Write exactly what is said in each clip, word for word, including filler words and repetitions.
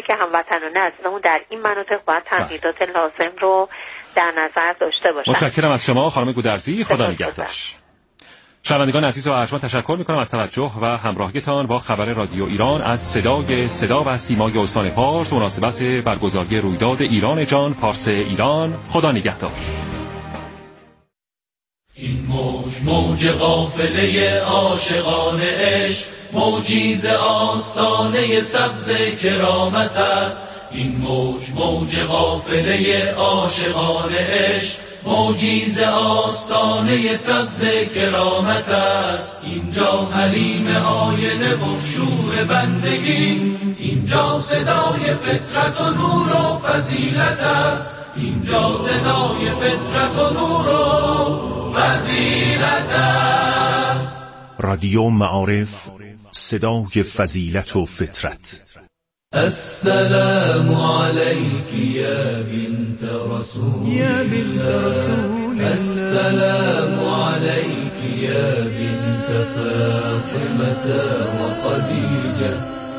که هموطنان عزیزمون در این مناطق باید تمهیدات لازم رو در نظر داشته باشن. متشکرم از شما خانم گودرزی، خدا نگهدارش. شنوندگان عزیز و ارجمند تشکر میکنم از توجه و همراهیتان با خبر رادیو ایران از صدای صدا و سیمای استان فارس مناسبت برگزاری رویداد ایران جان فارس ایران. خدا نگهدار. این موج موج قافله عاشقان عشق، موجی ز آستانه سبز کرامت است. این موج موج قافله عاشقان عشق، موجی ز آستانه سبز کرامت است. اینجا حریم آینه و شور بندگی، اینجا صدای فطرت و نور و فضیلت است. اینجا صدای فطرت و نور و فضیلت است. رادیو معارف، صدای فضیلت و فطرت. السلام عليك يا بنت رسول يا بنت رسول السلام عليك يا بنت فاطمة وخديجة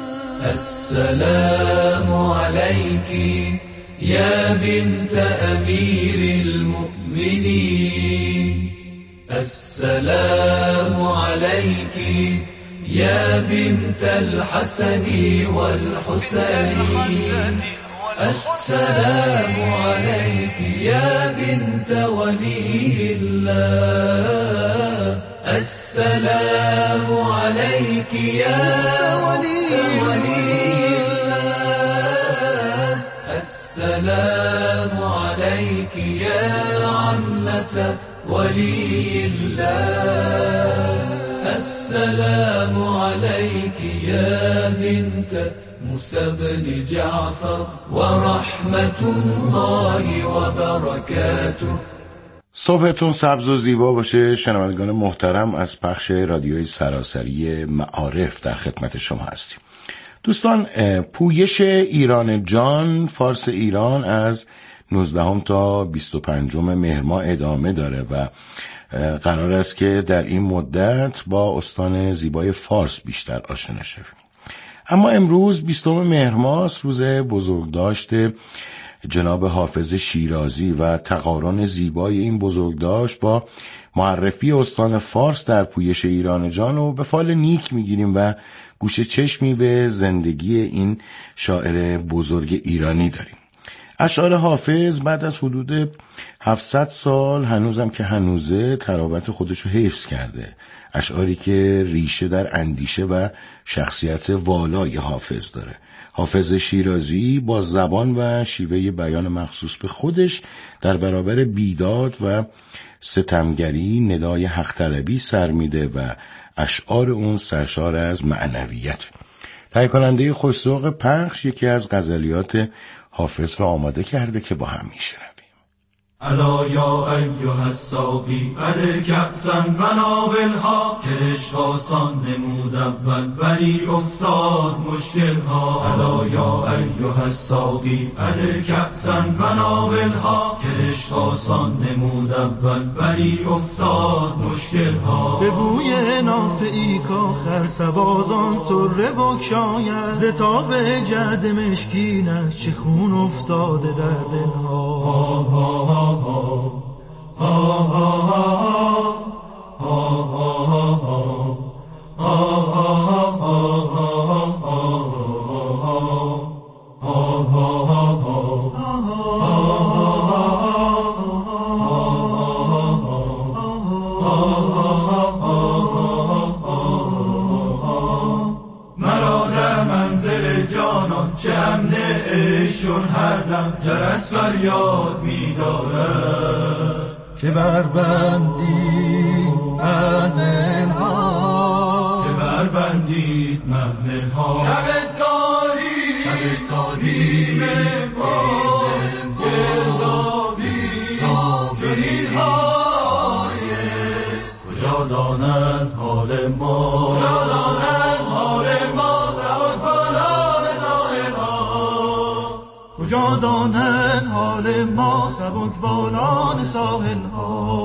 السلام عليك يا بنت أمير المؤمنين السلام عليك يا بنت الحسن والحسين السلام عليك يا بنت ولي الله السلام عليك يا ولي الله السلام عليك يا عمة ولي الله السلام عليك يا بنت موسى بن جعفر ورحمة الله وبركاته. صبحتون سبز و زیبا باشه شنوندگان محترم. از پخش رادیوی سراسری معارف در خدمت شما هستیم. دوستان، پویش ایران جان فارس ایران از نوزدهم تا بیست و پنجم مهر ماه ادامه داره و قرار است که در این مدت با استان زیبای فارس بیشتر آشنا شویم. اما امروز بیستم مهر ماه روز بزرگداشت جناب حافظ شیرازی و تقارن زیبای این بزرگداشت با معرفی استان فارس در پویش ایران جان رو به فال نیک میگیریم و گوشه چشمی به زندگی این شاعر بزرگ ایرانی داریم. اشعار حافظ بعد از حدود هفتصد سال هنوزم که هنوزه تراوت خودشو حفظ کرده. اشعاری که ریشه در اندیشه و شخصیت والای حافظ داره. حافظ شیرازی با زبان و شیوه بیان مخصوص به خودش در برابر بیداد و ستمگری ندای حق طلبی سر میده و اشعار اون سرشار از معنویت. تهیه کننده خوش‌ذوق پخش یکی از غزلیات حافظ را آماده کرده که با هم میشنویم. الا یا ایها الساقی بده کأسا بناولها که عشق آسان نمود اول ولی افتاد مشکلها. الا یا ایها الساقی بده کأسا بناولها که عشق آسان نمود اول ولی افتاد مشکلها. به بوی نافعی کاخر سبازان طره بگشاید ز تاب جعد مشکینش چه خون افتاده در دلها. ها ها ها مرا در منزل جانان چه امن عشقشون هر دم جرس فریاد می‌دارد که بربندی محنل‌ها که بربندید محنل‌ها. شب تاریک شب تاریک گردابی جهیل‌های کجا دانند حال ما کجا دانند حال ما سبک بالان ساحل‌ها کجا دانند حال ما سبک بالان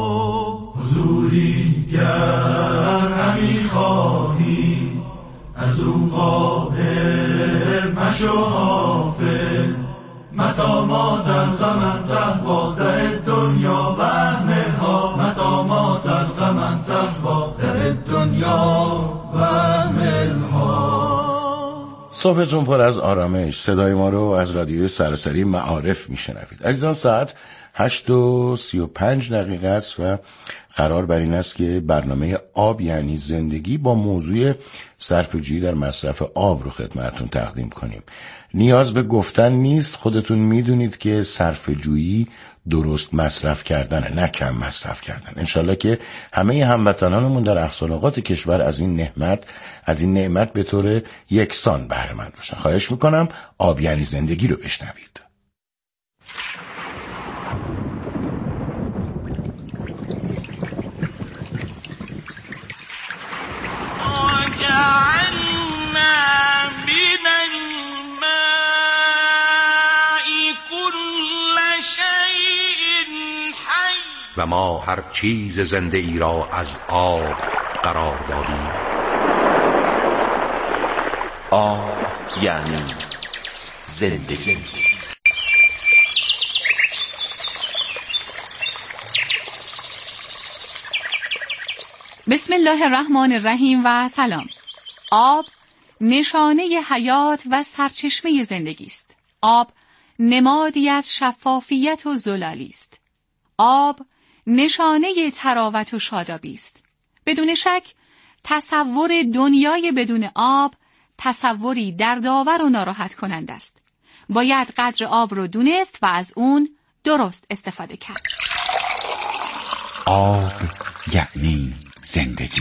ساحل‌ها. حضوری گر همی خواهی از از او غافل مشو حافظ متا ما تلقى من تهوى در دنیا و اهملها متا ما تلقى من تهوى در دنیا و اهملها. صبحتون پر از آرامش. صدای ما رو از رادیوی سراسری معارف میشنوید. عزیزان ساعت هشت و سی و پنج دقیقه است و قرار بر این است که برنامه آب یعنی زندگی با موضوع صرفه‌جویی در مصرف آب رو خدمتتون تقدیم کنیم. نیاز به گفتن نیست، خودتون میدونید که صرفه‌جویی درست مصرف کردنه، نه کم مصرف کردن. انشالله که همه هموطنانمون در اقصانقاط کشور از این نعمت از این نعمت به طور یکسان بهره مند باشن. خواهش میکنم آب یعنی زندگی رو بشنوید. و ما هر چیز زنده ای را از آب قرار دادیم. آب یعنی زندگی. بسم الله الرحمن الرحیم و سلام. آب نشانه حیات و سرچشمه زندگی است. آب نمادی از شفافیت و زلالی است. آب نشانه تراوت و شادابی است. بدون شک تصور دنیای بدون آب تصوری دردآور و ناراحت کننده است. باید قدر آب رو دونست و از اون درست استفاده کرد. آب یعنی زندگی.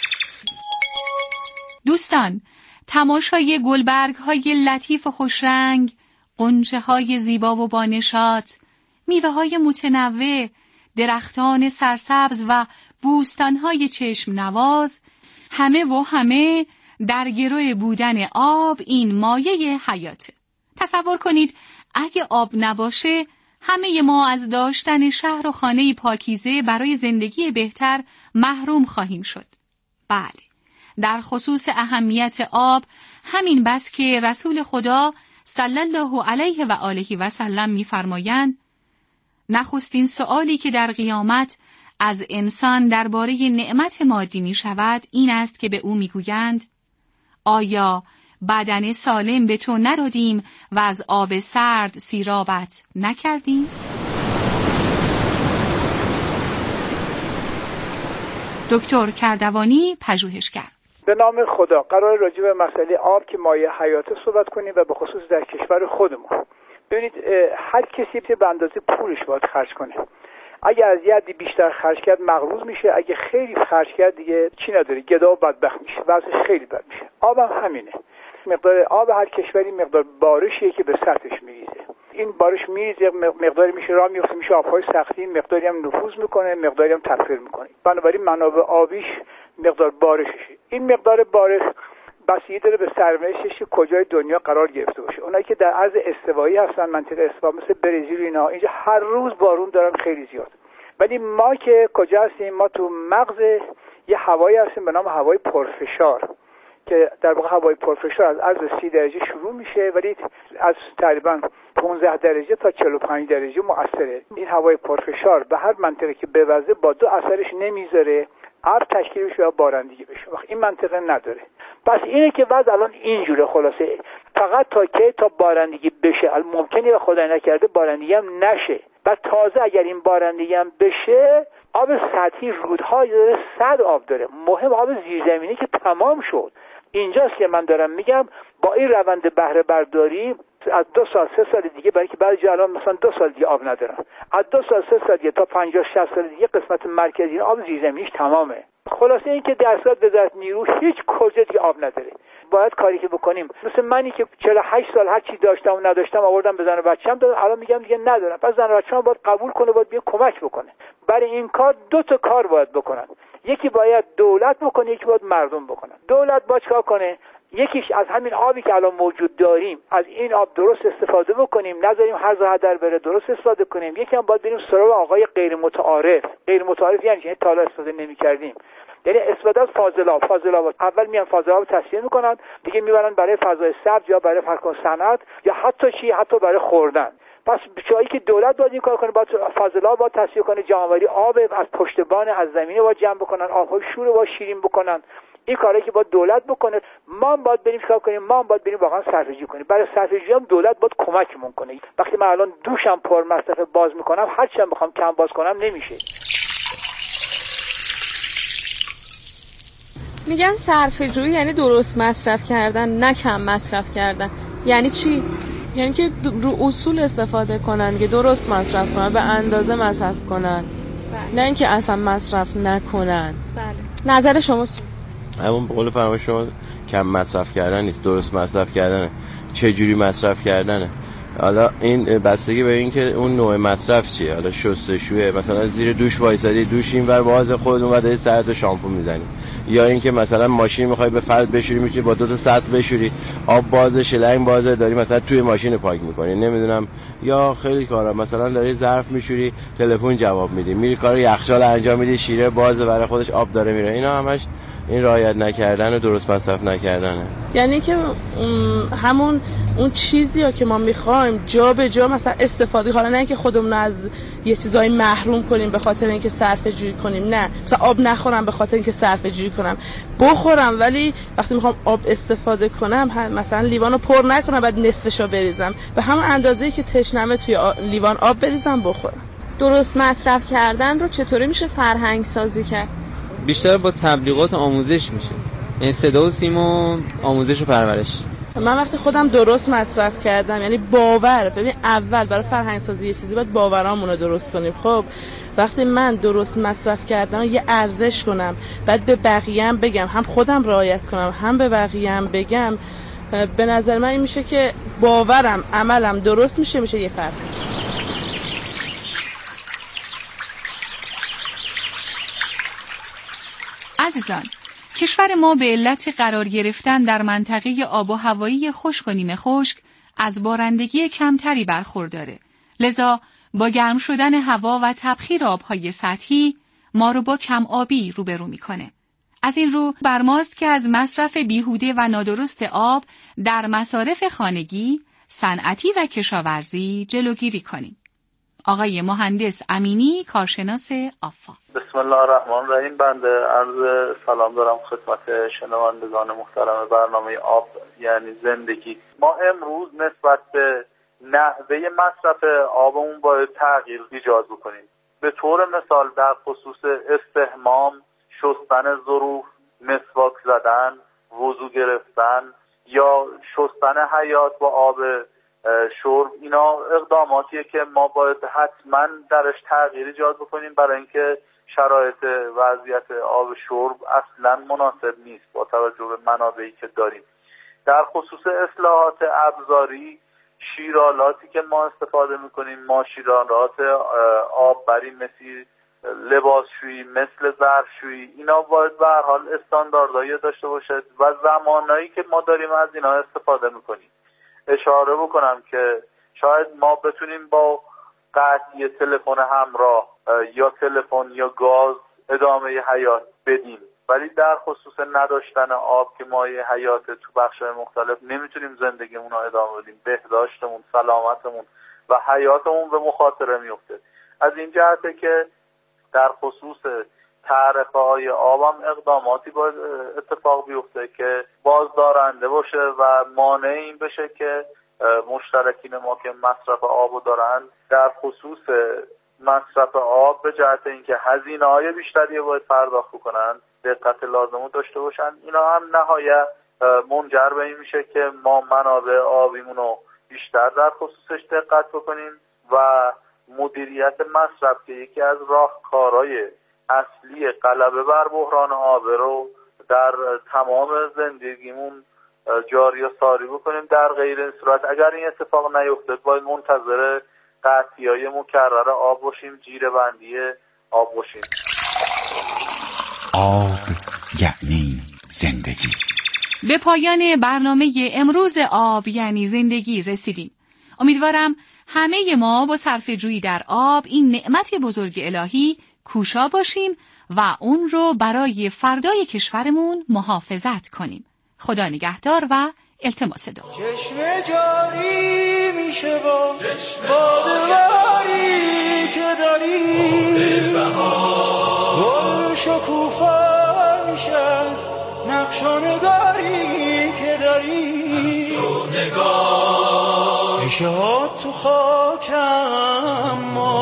دوستان، تماشای گلبرگ های لطیف و خوشرنگ، غنچه های زیبا و بانشاط، میوه های متنوع، درختان سرسبز و بوستان های چشم نواز، همه و همه در گروه بودن آب این مایه حیاته. تصور کنید اگه آب نباشه همه ما از داشتن شهر و خانه پاکیزه برای زندگی بهتر محروم خواهیم شد. بله، در خصوص اهمیت آب همین بس که رسول خدا صلی الله علیه و آله و سلم می‌فرمایند نخستین سؤالی که در قیامت از انسان درباره نعمت مادی می شود این است که به او می گویند آیا بدن سالم به تو ندادیم و از آب سرد سیرابت نکردیم؟ دکتر کردوانی، پژوهشگر. به نام خدا. قرار راجع به مسئله آب که مایه حیات صحبت کنیم و به خصوص در کشور خودمون. ببینید هر کسی به اندازه پولش باید خرج کنه. اگه از یه بیشتر خرج کرد مغروض میشه، اگه خیلی خرج کرد دیگه چی نداره، گدا و بدبخت میشه، وضعش خیلی بد میشه. آب هم همینه. مقدار آب هر کشوری مقدار بارشیه که به سطحش میریزه. این بارش میریزه، مقداری میشه راه میفته، میشه آبهای سختی، مقداری هم نفوذ میکنه، مقداری هم تطهیر میکنه. بنابراین منابع آبیش مقدار بارششه. این مقدار بارش بسیاری داره به سرنوشتش که کجای دنیا قرار گرفته باشه. اونایی که در عرض استوایی هستن، منطقه استوا مثل برزیل و اینا، اینجا هر روز بارون دارن خیلی زیاد. ولی ما که کجا هستیم؟ ما تو مغز یه هوایی هستیم به نام هوای پرفشار که در واقع هوای پرفشار از عرض سی درجه شروع میشه ولی از تقریبا پانزده درجه تا چهل و پنج درجه مؤثره. این هوای پرفشار به هر منطقه که بوزه با دو اثرش نمیذاره ابر تشکیل بشه و بارندگی بشه. وقت این منطقه نداره. پس اینه که بعد الان اینجوره خلاصه فقط تا که تا بارندگی بشه، ممکنه و خدای نکرده بارندگی هم نشه. و تازه اگر این بارندگی هم بشه آب سطحی رودها داره صد آب داره. مهم آب زیرزمینی که تمام شد. اینجاست که من دارم میگم با این روند بهره برداری از دو سال سه سال دیگه، برای که بعضی جا الان مثلا دو سال دیگه آب ندارن، از دو سال سه سال دیگه تا پنجاه شصت سال دیگه قسمت مرکزی آب زیرزمینیش تمامه. خلاصه این که در صورت وزارت نیرو هیچ کجا دیگه آب نداره. باید کاری که بکنیم، مثل منی که چهل و هشت سال هر چی داشتم و نداشتم آوردم به زن و بچه‌م دادم، الان میگم دیگه ندارم. پس زن و بچه‌م باید قبول کنه، باید بیا کمک بکنه. برای این کار دو تا کار باید بکنن. یکی باید دولت بکنه، یکی باید مردم بکنن. دولت باید چیکار کنه؟ یکیش از همین آبی که الان موجود داریم از این آب درست استفاده بکنیم، نذاریم هرز و هدر بره، درست استفاده کنیم. یکی هم باید بریم سراغ آقای غیر متعارف. غیر متعارف یعنی چی؟ تا حالا استفاده نمی‌کردیم. یعنی استفاده از فاضلاب. فاضلاب اول میان فاضلاب تصفیه میکنن، دیگه میبرن برای فضای سبز یا برای فرق صنعت یا حتی چی حتی برای خوردن. پس جایی که دولت باید این کار کنه، باید فاضلاب باید تصفیه کنه، جمع‌آوری آب از پشتبان از زمینه باید جمع بکنن، آب‌های شور رو باید شیرین بکنن. این کاری که باید دولت بکنه. ما هم باید بریم کار کنیم، ما هم باید بریم واقعا صرفه‌جویی کنیم. برای صرفه‌جویی هم دولت باید کمکمون کنه. وقتی من الان دوشم پر مصرف باز میکنم، هر چی بخوام کم باز کنم نمیشه. میگن صرفه‌جویی یعنی درست مصرف کردن، نه کم مصرف کردن. یعنی چی؟ یعنی که رو اصول استفاده کنن که درست مصرف کنن، به اندازه مصرف کنن. بله. نه اینکه اصلا مصرف نکنن. بله. نظر شما چی؟ همون به قول فرمایش شما کم مصرف کردن نیست، درست مصرف کردنه. چه جوری مصرف کردنه؟ حالا این بستگی به این که اون نوع مصرف چیه. حالا شستشویه، مثلا زیر دوش وایسادی، دوش اینور باز خودمون بعد سر تا شامپو میزنی، یا اینکه مثلا ماشین میخوای به فرد بشوری، میتونی با دو تا سطل بشوری، آب بازه، شلنگ بازه، داری مثلا توی ماشین پاک میکنی، نمیدونم، یا خیلی کارا، مثلا داری ظرف میشوری، تلفن جواب میدی، میری کار یخچال انجام میدی، شیره بازه برای خودش آب داره میره. اینا همش این رعایت نکردن و درست مصرف نکردنه. یعنی که همون اون چیزی که ما میخوایم جا به جا مثلا استفاده، حالا نه اینکه خودمون از یه چیزای محروم کنیم به خاطر اینکه صرفه جویی کنیم، نه مثلا آب نخورم به خاطر اینکه صرفه جویی کنم، بخورم ولی وقتی میخوام آب استفاده کنم مثلا لیوانو پر نکنم بعد نصفشو بریزم، به همون اندازه‌ای که تشنمه توی لیوان آب بریزم بخورم. درست مصرف کردن رو چطوری میشه فرهنگ سازی کرد؟ بیشتر با تبلیغات آموزش میشه، یعنی صدا و سیما آموزش و پرورش. من وقتی خودم درست مصرف کردم، یعنی باور، ببین اول برای فرهنگ سازی یه چیزی باید باورامون رو درست کنیم. خب وقتی من درست مصرف کردم یه ارزش کنم، بعد به بقیه‌ام بگم، هم خودم رعایت کنم هم به بقیه‌ام بگم، به نظر من این میشه که باورم عملم درست میشه، میشه یه فرق. عزیزان، کشور ما به علت قرار گرفتن در منطقه آب و هوایی خشک و نیمه خشک از بارندگی کمتری برخورداره. لذا با گرم شدن هوا و تبخیر آبهای سطحی ما رو با کم آبی روبرو میکنه. از این رو بر ماست که از مصرف بیهوده و نادرست آب در مصارف خانگی، صنعتی و کشاورزی جلوگیری کنیم. آقای مهندس امینی، کارشناس آفا. بسم الله الرحمن الرحیم. بنده عرض سلام دارم خدمت شنوندگان محترم برنامه آب یعنی زندگی. ما امروز نسبت به نحوه مصرف آبمون باید تغییر ایجاد بکنیم. به طور مثال در خصوص استحمام، شستن ظروف، مسواک زدن، وضو گرفتن یا شستن حیاط با آب شرب، اینا اقداماتیه که ما باید حتما درش تغییر ایجاد بکنیم، برای اینکه شرایط وضعیت آب شرب اصلا مناسب نیست با توجه به منابعی که داریم. در خصوص اصلاحات ابزاری، شیرالاتی که ما استفاده میکنیم، ما شیرالات آببری مثل لباسشویی، مثل ظرفشویی، اینا باید به هر حال استانداردهایی داشته باشد و زمانایی که ما داریم از اینا استفاده میکنیم. اشاره بکنم که شاید ما بتونیم با قطعی تلفن همراه یا تلفن یا گاز ادامه حیات بدیم، ولی در خصوص نداشتن آب که مایه حیات تو بخش‌های مختلف نمیتونیم زندگیمون رو ادامه بدیم. بهداشتمون، سلامتمون و حیاتمون به مخاطره میفته. از این جهته که در خصوص تعرفه های آب هم اقداماتی باید اتفاق بیفته که بازدارنده باشه و مانع این بشه که مشترکین ما که مصرف آب رو دارن در خصوص مصرف آب به جهت اینکه هزینه های بیشتری باید پرداخت کنن دقت لازم رو داشته باشن. اینا هم نهایت منجر به این میشه که ما منابع آبیمون رو بیشتر در خصوصش دقت بکنیم و مدیریت مصرف که یکی از راهکارهای اصلی غلبه بر بحران آب رو در تمام زندگیمون جاری و ساری بکنیم. در غیر این صورت اگر این اتفاق نیفته باید منتظر قطعی‌های مکرر آب باشیم، جیره بندی آب باشیم. آب یعنی زندگی. به پایان برنامه امروز آب یعنی زندگی رسیدیم. امیدوارم همه ما با صرفه‌جویی در آب این نعمت بزرگ الهی کوشا باشیم و اون رو برای فردای کشورمون محافظت کنیم. خدا نگهدار و التماس دعا. چشم جاری میشه با بادواری که داری، گل شکوفا میشه از نقش و نگاری که داری، ریشه ها تو خاکم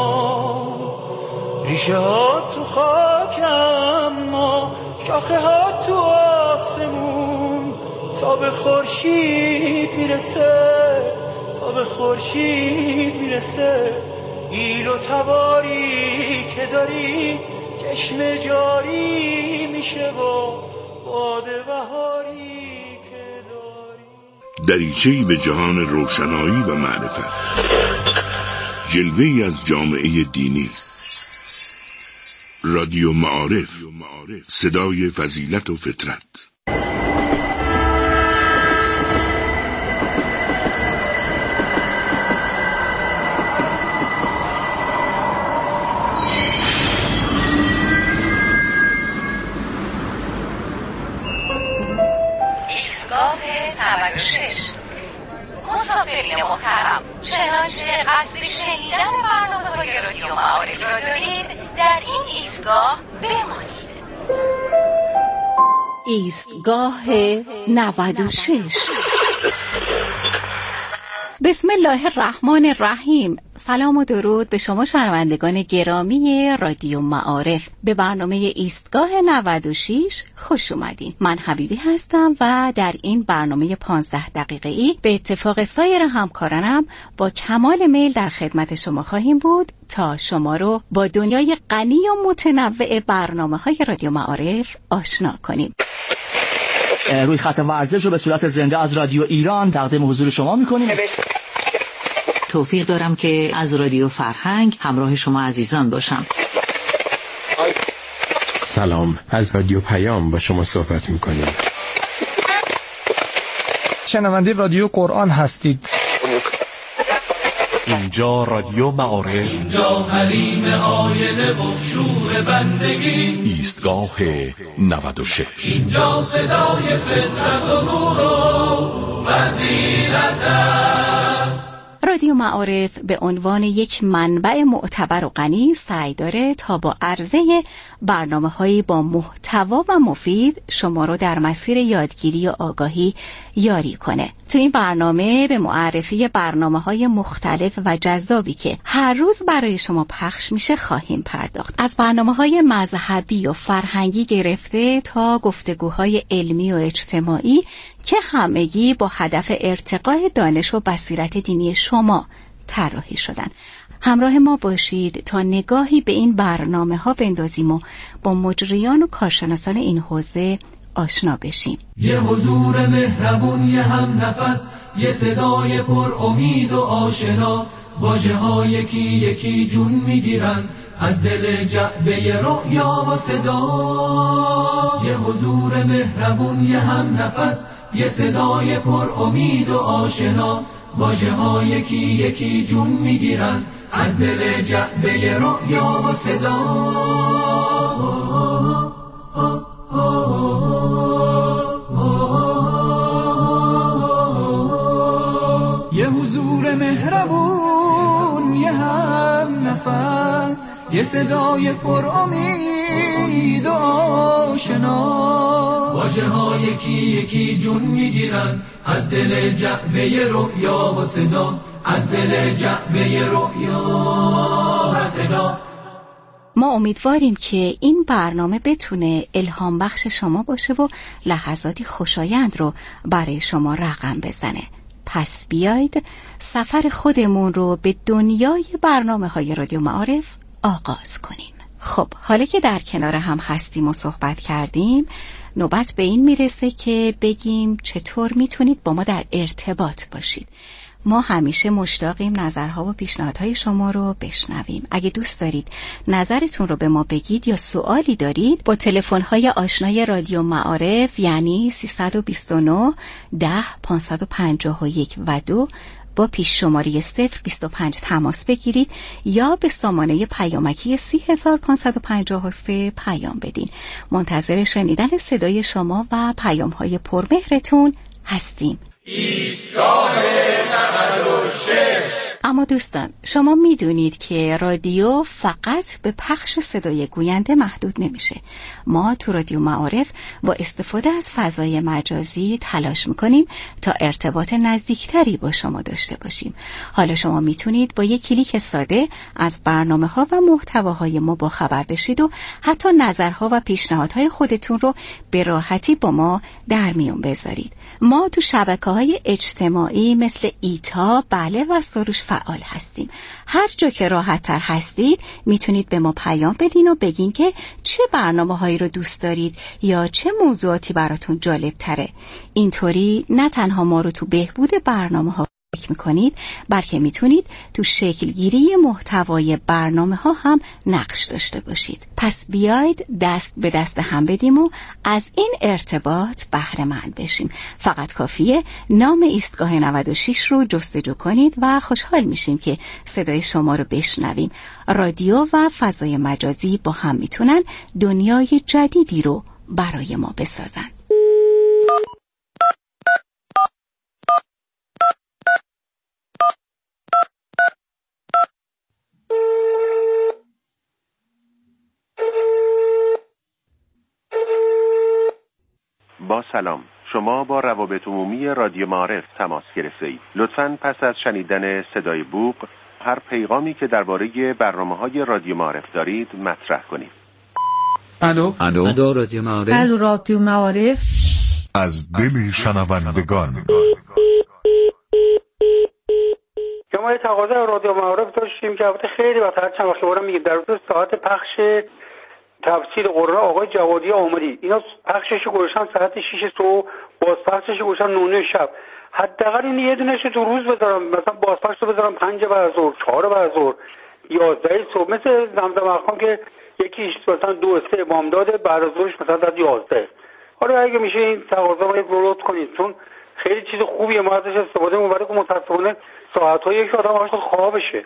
ما، ریشه ها تو خاکم ما، شاخه ها تو آسمون، تا به خورشید میرسه، تا به خورشید میرسه، ایل و تباری که داری، چشم جاری میشه با باد بهاری که داری. دریچه‌ای به جهان روشنایی و معرفت، جلوه‌ای از جامعه دینی. رادیو معارف، صدای فضیلت و فطرت. نود و شش. مسافرین محترم، چنانچه قصد شنیدن برنامه‌های رادیو معارف را دارید، در این ایستگاه بمانید. ایستگاه نود و شش. بسم الله الرحمن الرحیم. سلام و درود به شما شنوندگان گرامی رادیو معارف. به برنامه ایستگاه نود و شش خوش اومدین. من حبیبی هستم و در این برنامه پانزده دقیقه‌ای به اتفاق سایر همکارانم با کمال میل در خدمت شما خواهیم بود تا شما رو با دنیای غنی و متنوع برنامه‌های رادیو معارف آشنا کنیم. روی خط ورزش رو به صورت زنده از رادیو ایران تقدیم حضور شما می‌کنیم. توفیق دارم که از رادیو فرهنگ همراه شما عزیزان باشم. سلام، از رادیو پیام با شما صحبت میکنیم. شنونده رادیو قرآن هستید. اینجا رادیو معارف، اینجا حریم آینه و شور بندگی، ایستگاه نود و شش، اینجا صدای فطرت و نور و فضیلت است. رادیو معارف به عنوان یک منبع معتبر و غنی سعی داره تا با عرضه برنامه‌هایی با محتوا و مفید شما رو در مسیر یادگیری و آگاهی یاری کنه. تو این برنامه به معرفی برنامه‌های مختلف و جذابی که هر روز برای شما پخش میشه خواهیم پرداخت. از برنامه‌های مذهبی و فرهنگی گرفته تا گفتگوهای علمی و اجتماعی که همگی با هدف ارتقای دانش و بصیرت دینی شما طراحی شدن. همراه ما باشید تا نگاهی به این برنامه‌ها بندازیم و با مجریان و کارشناسان این حوزه آشنا بشیم. یه حضور مهربون، یه هم نفس، یه صدای پر امید و آشنا، واژه ها یکی یکی جون میگیرن از دل جعبه رؤیا و صدا. یه حضور مهربون، یه هم نفس، یه صدای پر امید و آشنا، واژه ها یکی یکی جون میگیرن از دل جعبه رؤیا و صدا. یه حضور مهربون، یه هم نفس، یه صدای پر امید و آشنا، واژه ها یکی یکی جون میگیرن از دل جعبه رؤیا و صدا، از دل جعبه رؤیا و صدا. ما امیدواریم که این برنامه بتونه الهام بخش شما باشه و لحظاتی خوشایند رو برای شما رقم بزنه. پس بیایید سفر خودمون رو به دنیای برنامه‌های رادیو معارف آغاز کنیم. خب حالا که در کنار هم هستیم و صحبت کردیم، نوبت به این میرسه که بگیم چطور میتونید با ما در ارتباط باشید. ما همیشه مشتاقیم نظرها و پیشنهادهای شما رو بشنویم. اگه دوست دارید نظرتون رو به ما بگید یا سوالی دارید، با تلفن‌های آشنای رادیو معارف یعنی سیصد و بیست و نه ده پانصد و پنجاه و یک و دو با پیش شماره صفر بیست و پنج تماس بگیرید یا به سامانه پیامکی سی هزار پانصد و پنجاه و سه پیام بدین. منتظر شنیدن صدای شما و پیام‌های پرمهرتون هستیم. ایستگاه نود و شش. اما دوستان، شما میدونید که رادیو فقط به پخش صدای گوینده محدود نمیشه. ما تو رادیو معارف با استفاده از فضای مجازی تلاش میکنیم تا ارتباط نزدیکتری با شما داشته باشیم. حالا شما میتونید با یک کلیک ساده از برنامه ها و محتواهای ما با خبر بشید و حتی نظرها و پیشنهادهای خودتون رو به راحتی با ما در میون بذارید. ما تو شبکه‌های اجتماعی مثل ایتا، بله و سروش فعال هستیم. هر جا که راحت تر هستید میتونید به ما پیام بدین و بگین که چه برنامه هایی رو دوست دارید یا چه موضوعاتی براتون جالب تره. اینطوری نه تنها ما رو تو بهبود برنامه ها فکر میکنید، بلکه میتونید تو شکلگیری محتوای برنامه ها هم نقش داشته باشید. پس بیاید دست به دست هم بدیم و از این ارتباط بهره مند بشیم. فقط کافیه نام ایستگاه نود و شش رو جستجو کنید و خوشحال میشیم که صدای شما رو بشنویم. رادیو و فضای مجازی با هم میتونن دنیای جدیدی رو برای ما بسازن. با سلام، شما با روابط عمومی رادیو معارف تماس گرفته اید. لطفاً پس از شنیدن صدای بوق هر پیغامی که درباره برنامه‌های رادیو معارف دارید مطرح کنید. الو الو الو رادیو معارف الو رادیو معارف از دل شنوندگان. ما یه تقاضا رادیو معارف داشتیم که البته خیلی وقت هر چند وقت بارم میگیم در روز ساعت پخش تفسیر قرآن آقای جوادی آمدی، اینا پخشش گذاشتن ساعت شش صبح، بازپخشش گذاشتن نه شب. حداقل این یه دونهش تو روز بذارم، مثلا بازپخش رو بذارم پنج بعد از ظهر، چهار بعد از ظهر، یازده صبح، مثل زمزم اخوان که یکیش مثلا دو سه بامداد بعد از ظهرش مثلا از یازده. حالا اگه میشه این تقاضا رو رولوت کنید، چون خیلی چیز خوبیه، ما ازش استفاده می‌کنیم که متأسفانه ساعت‌های یک آدم هاش خواب بشه.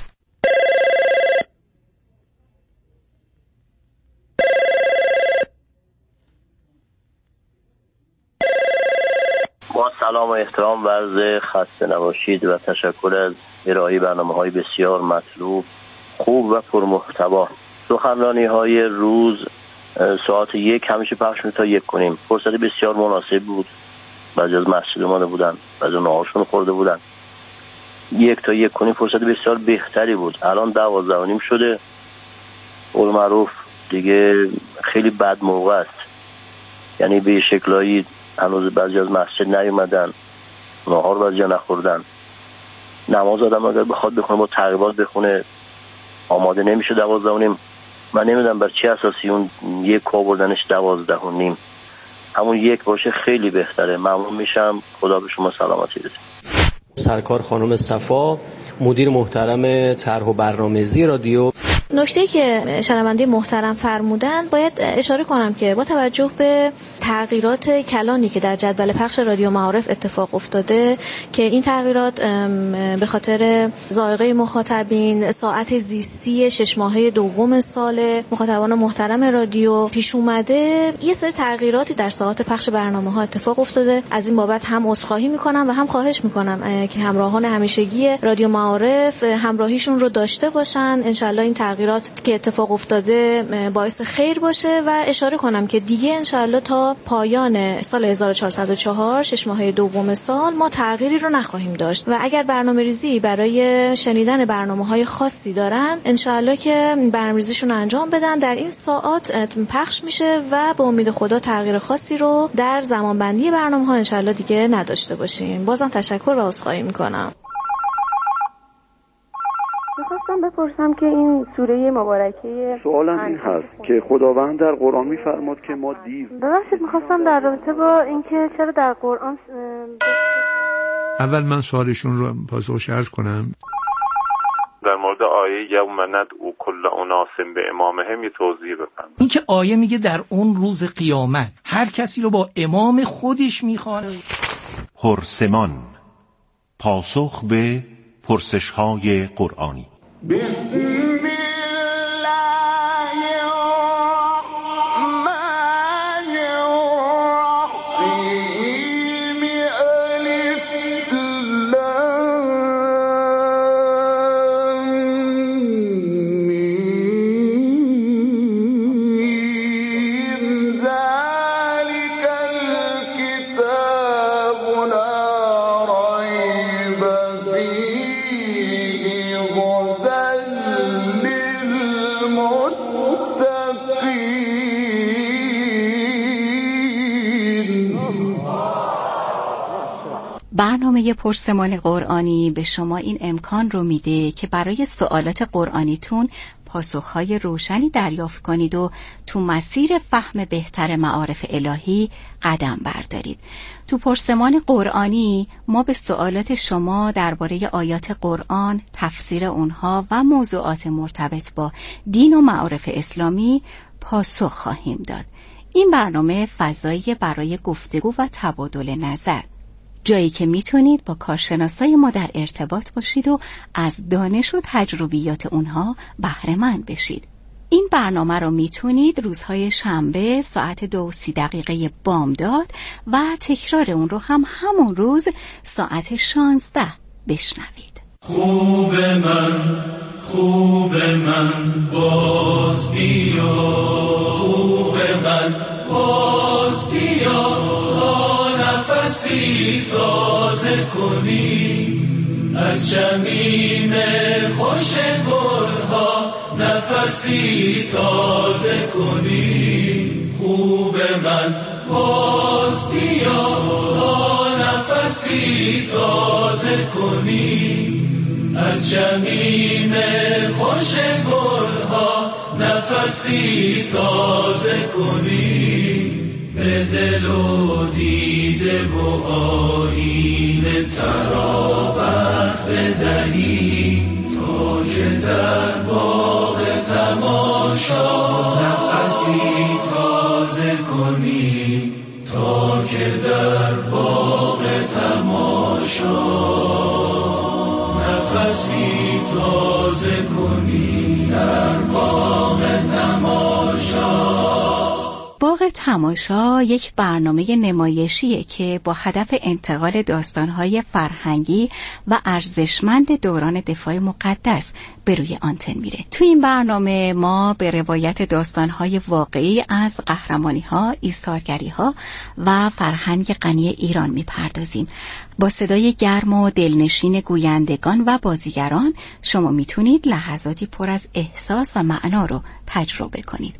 با سلام و احترام و عرض خسته نباشید و تشکر از ارائه برنامه‌های بسیار مطلوب، خوب و پرمحتوا. سخنرانی‌های روز ساعت یک همیشه پخش می‌شه تا یک کنیم. فرصت بسیار مناسب بود. بعضی از مسجد اومده بودن، بعضی نهارشون خورده بودن. یک تا یک کنیم فرصت بسیار بهتری بود. الان دوازده و نیم شده. قول معروف دیگه خیلی بد موقع است. یعنی به شکلایی هنوز بعضی از مسجد نیومدن، نهار بعضی نخوردن. نماز آدم اگر بخواد بخونه با تقریبات بخونه آماده نمیشه دوازده و نیم. من نمیدونم بر چه اساسی اون یک کا بردنش دوازده و نیم. همون یک باشه خیلی بهتره. ممنون میشم. خدا به شما سلامتی بده. سرکار خانم صفا، مدیر محترم طرح و برنامه‌ریزی رادیو. نکته‌ای که شنونده محترم فرمودن باید اشاره کنم که با توجه به تغییرات کلانی که در جدول پخش رادیو معارف اتفاق افتاده که این تغییرات به خاطر ذائقه مخاطبین، ساعت زیستی شش ماهه دوم سال مخاطبان محترم رادیو پیش اومده، یه سری تغییراتی در ساعات پخش برنامه‌ها اتفاق افتاده. از این بابت هم عذرخواهی می‌کنم و هم خواهش می‌کنم که همراهان همیشگی رادیو معارف همراهیشون رو داشته باشن. انشالله این تغییرات که اتفاق افتاده باعث خیر باشه و اشاره کنم که دیگه انشالله تا پایان سال هزار و چهارصد و چهار شش ماهه دوم سال ما تغییری رو نخواهیم داشت و اگر برنامه‌ریزی برای شنیدن برنامه‌های خاصی دارن انشالله که برنامه‌ریزیشون رو انجام بدن. در این ساعات پخش میشه و به امید خدا تغییر خاصی رو در زمانبندی برنامه‌ها انشالله دیگه نداشته باشیم. بازم تشکر و عذرخواهی میکنم. میخواستم بپرسم که این سوره مبارکه سوالم این هست که خداوند در قرآن میفرماد که ما دیو ببخشید میخواستم در رابطه با اینکه چرا در قرآن اول من سوالشون رو پاسخش عرض کنم. در مورد آیه یوم ندعو کل اناس به امامهم یه توضیح بفرمایید. این که آیه میگه در اون روز قیامت هر کسی رو با امام خودش میخواد. پرسمان، پاسخ به پرسش‌های قرآنی. برنامه پرسمان قرآنی به شما این امکان رو میده که برای سوالات قرآنیتون پاسخهای روشنی دریافت کنید و تو مسیر فهم بهتر معارف الهی قدم بردارید. تو پرسمان قرآنی ما به سوالات شما درباره آیات قرآن، تفسیر اونها و موضوعات مرتبط با دین و معارف اسلامی پاسخ خواهیم داد. این برنامه فضایی برای گفتگو و تبادل نظر، جایی که میتونید با کارشناسای ما در ارتباط باشید و از دانش و تجربیات اونها بهره مند بشید. این برنامه رو میتونید روزهای شنبه ساعت دو و سی دقیقه بامداد و تکرار اون رو هم همون روز ساعت شانزده بشنوید. خوب من، خوب من، باز بیا، خوب من، باز بیا، نفسی تازه کنی از شمیم خوش گلها، نفسی تازه کنی. خوب من باز بیا، نفسی تازه کنی از شمیم خوش گلها، نفسی تازه کنی. به دل و دیده و آیین ترابت بدهی تا که در باغ تماشا نفسی تازه کنی، تا که در باغ تماشا نفسی تازه کنی، در باغ تماشا. باغ تماشا یک برنامه نمایشیه که با هدف انتقال داستان‌های فرهنگی و ارزشمند دوران دفاع مقدس به روی آنتن میره. تو این برنامه ما به روایت داستان‌های واقعی از قهرمانی‌ها، ایثارگری‌ها و فرهنگ غنی ایران میپردازیم. با صدای گرم و دلنشین گویندگان و بازیگران شما میتونید لحظاتی پر از احساس و معنا رو تجربه کنید.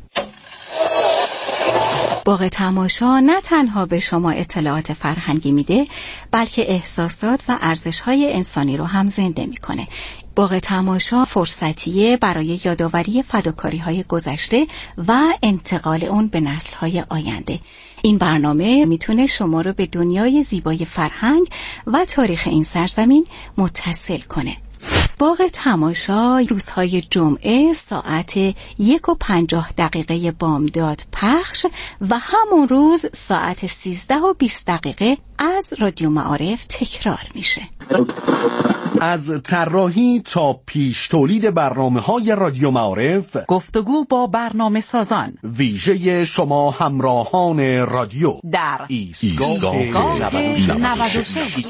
باغ تماشا نه تنها به شما اطلاعات فرهنگی میده، بلکه احساسات و ارزش‌های انسانی رو هم زنده میکنه. باغ تماشا فرصتیه برای یادآوری فداکاری‌های گذشته و انتقال اون به نسل‌های آینده. این برنامه میتونه شما رو به دنیای زیبای فرهنگ و تاریخ این سرزمین متصل کنه. باغ تماشا روزهای جمعه ساعت یک و پنجاه دقیقه بامداد پخش و همون روز ساعت سیزده و بیست دقیقه از رادیو معارف تکرار میشه. از طراحی تا پیش تولید برنامه‌های رادیو معارف، گفتگو با برنامه سازان، ویژه شما همراهان رادیو در ایستگاه نود و شش.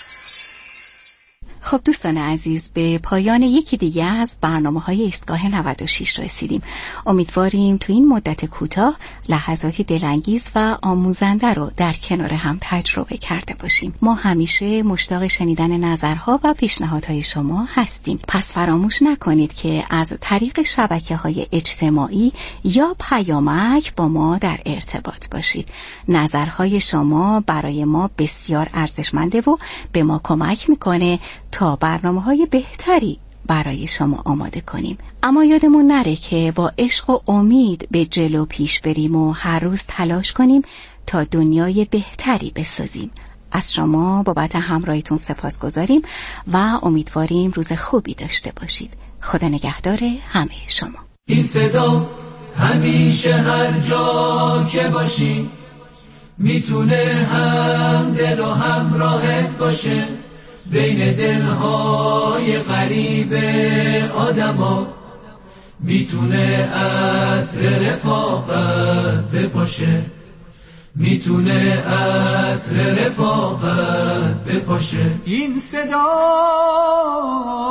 خب دوستان عزیز، به پایان یکی دیگه از برنامه‌های ایستگاه نود و شش رسیدیم. امیدواریم تو این مدت کوتاه لحظاتی دلانگیز و آموزنده رو در کنار هم تجربه کرده باشیم. ما همیشه مشتاق شنیدن نظرها و پیشنهادهای شما هستیم. پس فراموش نکنید که از طریق شبکه‌های اجتماعی یا پیامک با ما در ارتباط باشید. نظرهای شما برای ما بسیار ارزشمنده و به ما کمک میکنه تا برنامه‌های بهتری برای شما آماده کنیم. اما یادمون نره که با عشق و امید به جلو پیش بریم و هر روز تلاش کنیم تا دنیای بهتری بسازیم. از شما بابت همراهیتون سپاسگزاریم و امیدواریم روز خوبی داشته باشید. خدا نگهدار همه شما. این صدا همیشه هر جا که باشی میتونه هم دل و هم راحت باشه، بین دلهای غریب آدما میتونه عطر رفاقت بپاشه، میتونه عطر رفاقت بپاشه. این صدا